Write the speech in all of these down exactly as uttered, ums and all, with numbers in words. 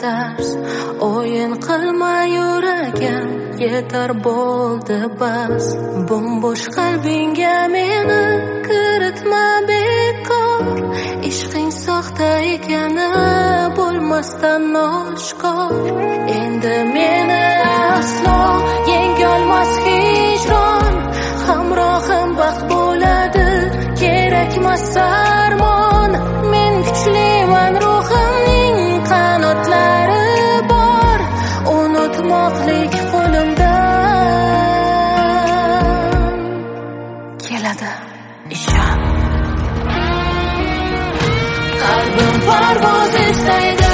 dars. O'yin qilma yuragim, yetar bo'ldi bas. Bo'mbo'sh qalbingga meni kiritma bekor. Ishqing soxta ekani bo'lmasdan oshkor. Endi meni aslo yengolmas hijron. Hamrohim baxt bo'ladi, kerakmas armon. Men kuchliman, ruhimning qanotlari bor. Unutmoqlik qo'limdan keladi, ishon. Qalbim parvoz istaydi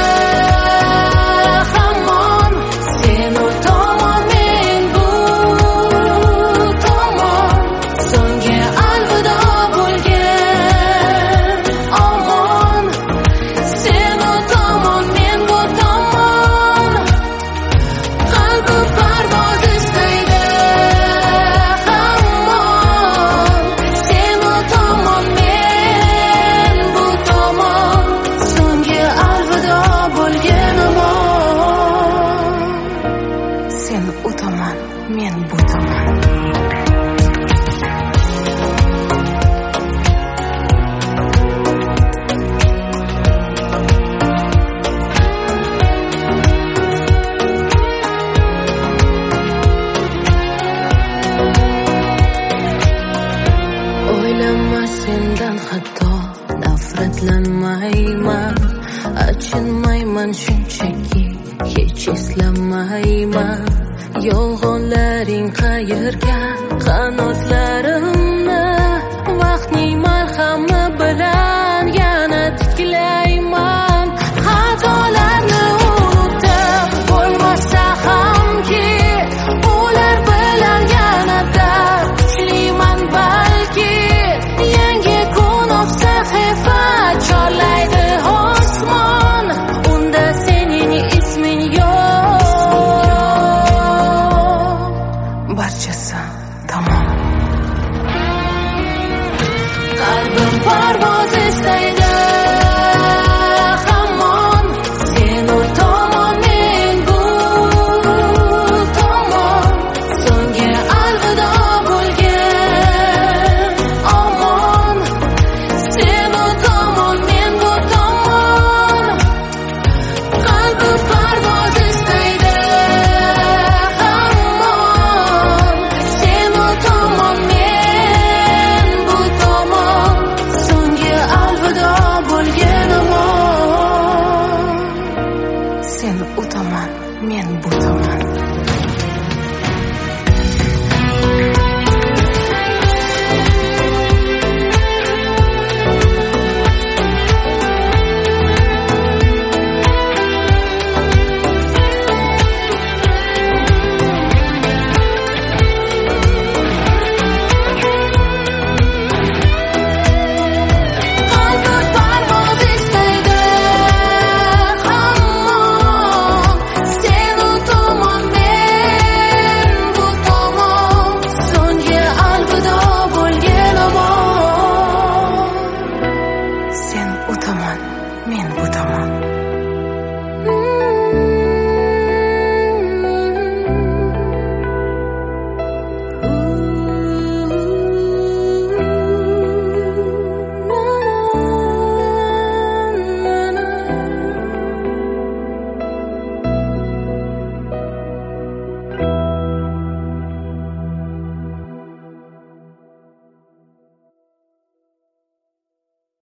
hamon. Sen u tomon, men bu tomon. So'nggi alvido bo'lgin omon. Sen u tomon, men bu tomon. Qalbim parvoz istaydi hamon. Sen u tomon, men bu tomon. So'nggi alvido bo'lgin omon. Sen u tomon, men bu tomon. O'ylama sendan hatto nafratlanmayman. Achinmayman shunchaki, hech eslamayman. Yolg'onlaring qayerga qanotlarimni. Vaqtning marhami bilan yana tiklayman. Xatolarni unutib bo'lmasa hamki, ular bilan yanada kuchliman balki. Yangi kun of sahifa chorlaydi osmon. Unda sening isming yo'q. Barchasi tamom. Qalbim parvoz istaydi hamon. Sen u tomon, men bu tomon. So'nggi alvido bo'lgin omon. Sen u tomon, men bu tomon. Qalbim parvoz istaydi hamon. Sen u tomon, men bu tomon. So'nggi alvido bo'lgin omon. Sen u tomon, men bu tomon. Qalbim parvoz istaydi hamon. Sen u tomon, men bu tomon. So'nggi alvido bo'lgin omon. Sen u tomon, men bu tomon.